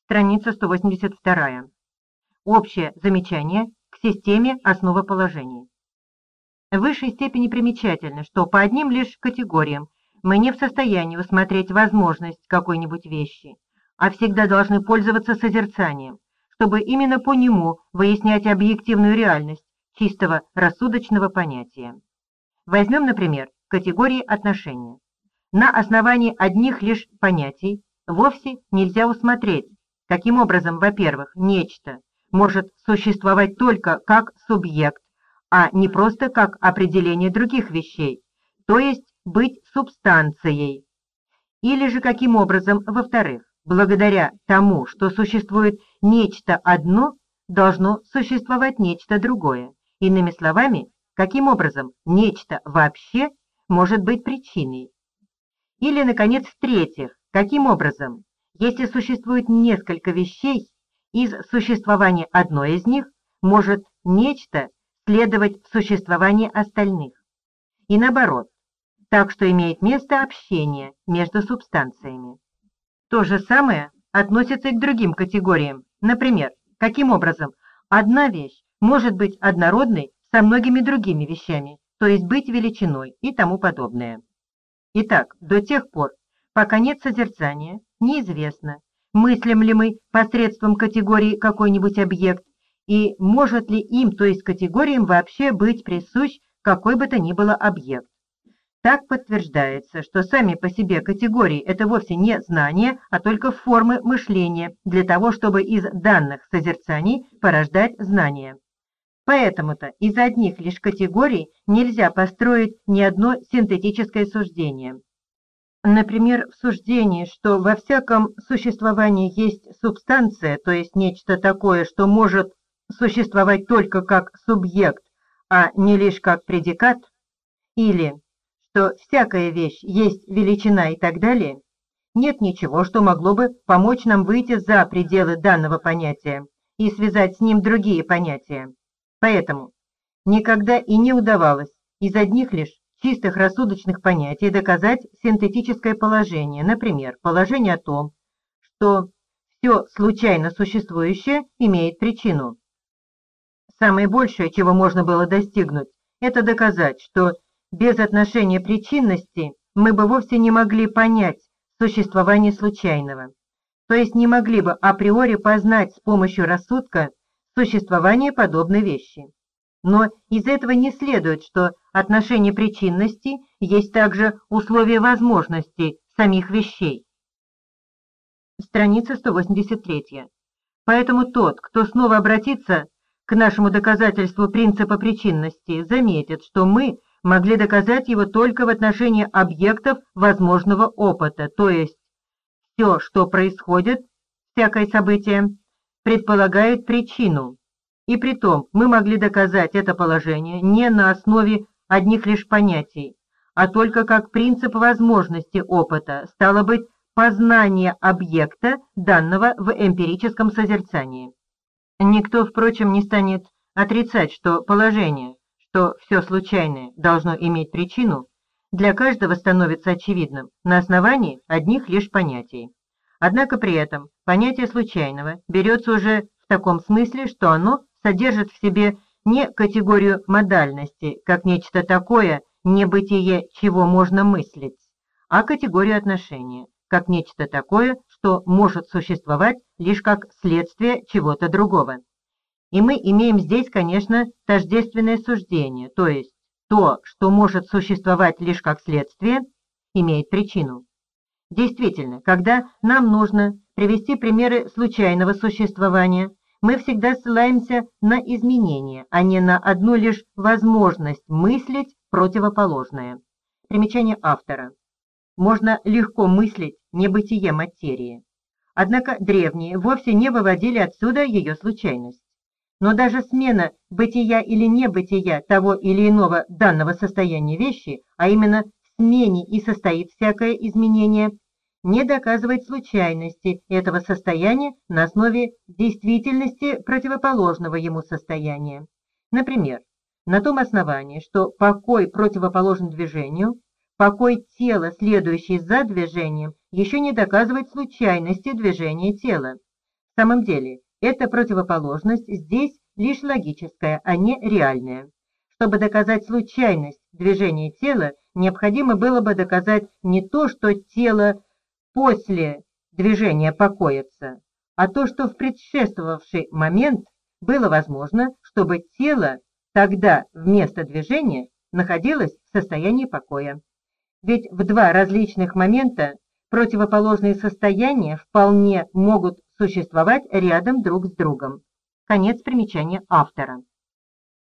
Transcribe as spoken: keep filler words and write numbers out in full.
Страница сто восемьдесят два. Общее замечание к системе основоположений. В высшей степени примечательно, что по одним лишь категориям мы не в состоянии усмотреть возможность какой-нибудь вещи, а всегда должны пользоваться созерцанием, чтобы именно по нему выяснять объективную реальность чистого рассудочного понятия. Возьмем, например, категории отношения. На основании одних лишь понятий вовсе нельзя усмотреть, каким образом, во-первых, нечто может существовать только как субъект, а не просто как определение других вещей, то есть быть субстанцией. Или же каким образом, во-вторых, благодаря тому, что существует нечто одно, должно существовать нечто другое. Иными словами, каким образом нечто вообще может быть причиной. Или, наконец, в-третьих, каким образом, если существует несколько вещей, из существования одной из них может нечто следовать в существовании остальных. И наоборот, так что имеет место общение между субстанциями. То же самое относится и к другим категориям. Например, каким образом одна вещь может быть однородной со многими другими вещами, то есть быть величиной и тому подобное. Итак, до тех пор, пока нет созерцания, неизвестно, мыслим ли мы посредством категории какой-нибудь объект, и может ли им, то есть категориям, вообще быть присущ какой бы то ни было объект. Так подтверждается, что сами по себе категории – это вовсе не знания, а только формы мышления для того, чтобы из данных созерцаний порождать знания. Поэтому-то из одних лишь категорий нельзя построить ни одно синтетическое суждение. Например, в суждении, что во всяком существовании есть субстанция, то есть нечто такое, что может существовать только как субъект, а не лишь как предикат, или что всякая вещь есть величина и так далее, нет ничего, что могло бы помочь нам выйти за пределы данного понятия и связать с ним другие понятия. Поэтому никогда и не удавалось из одних лишь чистых рассудочных понятий доказать синтетическое положение, например, положение о том, что все случайно существующее имеет причину. Самое большее, чего можно было достигнуть, это доказать, что без отношения причинности мы бы вовсе не могли понять существование случайного, то есть не могли бы априори познать с помощью рассудка существование подобной вещи. Но из этого не следует, что отношение причинности есть также условие возможности самих вещей. Страница сто восемьдесят три. Поэтому тот, кто снова обратится к нашему доказательству принципа причинности, заметит, что мы могли доказать его только в отношении объектов возможного опыта, то есть все, что происходит, всякое событие, предполагает причину. И притом мы могли доказать это положение не на основе одних лишь понятий, а только как принцип возможности опыта, стало быть, познание объекта, данного в эмпирическом созерцании. Никто, впрочем, не станет отрицать, что положение, что все случайное должно иметь причину, для каждого становится очевидным на основании одних лишь понятий. Однако при этом понятие случайного берется уже в таком смысле, что оно содержит в себе не категорию модальности, как нечто такое, небытие, чего можно мыслить, а категорию отношения, как нечто такое, что может существовать лишь как следствие чего-то другого. И мы имеем здесь, конечно, тождественное суждение, то есть то, что может существовать лишь как следствие, имеет причину. Действительно, когда нам нужно привести примеры случайного существования, мы всегда ссылаемся на изменения, а не на одну лишь возможность мыслить противоположное. Примечание автора. Можно легко мыслить небытие материи. Однако древние вовсе не выводили отсюда ее случайность. Но даже смена бытия или небытия того или иного данного состояния вещи, а именно в смене и состоит всякое изменение, не доказывает случайности этого состояния на основе действительности противоположного ему состояния. Например, на том основании, что покой противоположен движению, покой тела, следующий за движением, еще не доказывает случайности движения тела. В самом деле, эта противоположность здесь лишь логическая, а не реальная. Чтобы доказать случайность движения тела, необходимо было бы доказать не то, что тело после движения покоится, а то, что в предшествовавший момент было возможно, чтобы тело тогда вместо движения находилось в состоянии покоя. Ведь в два различных момента противоположные состояния вполне могут существовать рядом друг с другом. Конец примечания автора.